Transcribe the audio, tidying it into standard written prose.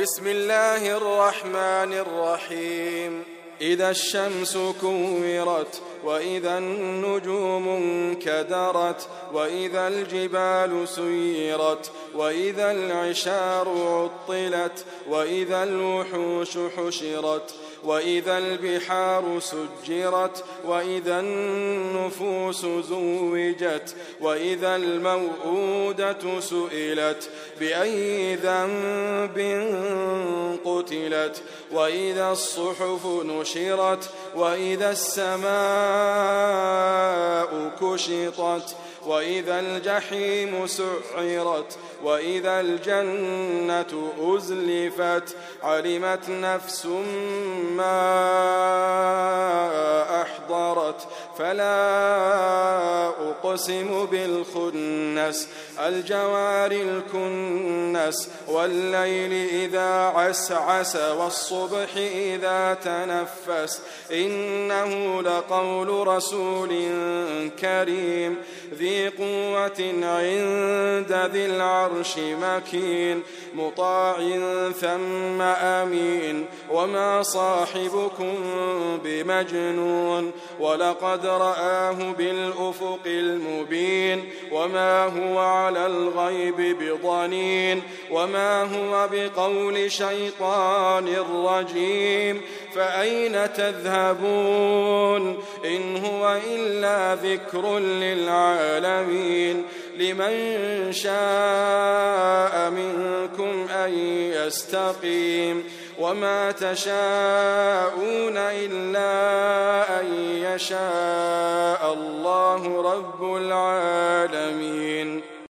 بسم الله الرحمن الرحيم إذا الشمس كورت وإذا النجوم انكدرت وإذا الجبال سيرت وإذا العشار عطلت وإذا الوحوش حشرت وإذا البحار سجرت وإذا النفوس زوجت وإذا الموءودة سئلت بأي ذنب قتلت وإذا الصحف نشرت وإذا السماء كشطت وإذا الجحيم سعرت وإذا الجنة أزلفت علمت نفس ما أحضرت فلا أقسم بالخنس الجوار الكنس والليل إذا عسعس والصبح إذا تنفس إنه لقول رسول كريم ذي قوة عند ذي العرش مكين مطاع ثم أمين وما صاحبكم بمجنون ولقد رآه بالأفق المبين وما هو على الغيب بضنين وما هو بقول شيطان رجيم فأين تذهبون إن هو إلا ذكر للعالمين لمن شاء منكم أن يستقيم وما تشاءون إلا أن يشاء الله رب العالمين.